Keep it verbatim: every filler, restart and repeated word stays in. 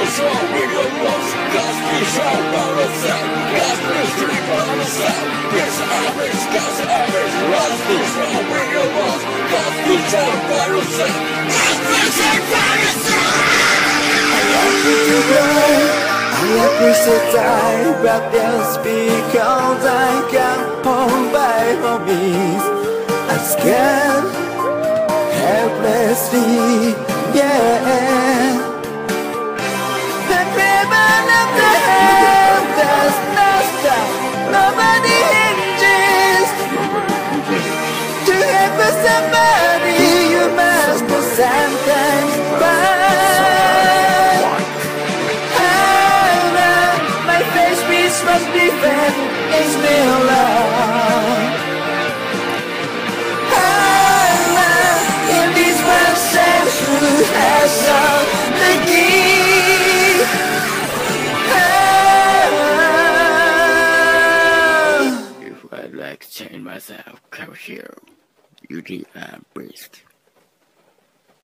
strong with your walls. Cause we shall run ourselves. Cause we stream on ourselves. Yes, average, cause average. Cause we strong with your walls. Cause we shall run ourselves. Cause we shall run ourselves. I want you to grow. I appreciate time, but just because I can't hold by hobbies. I'm scared, helplessly, yeah. The ribbon of the hand does not stop. Nobody hinges. To have for somebody, you must go sometimes by. My face piece must be fed in still love. In these perceptions has all the key. If I'd like to change myself, come here. You think I'm beast.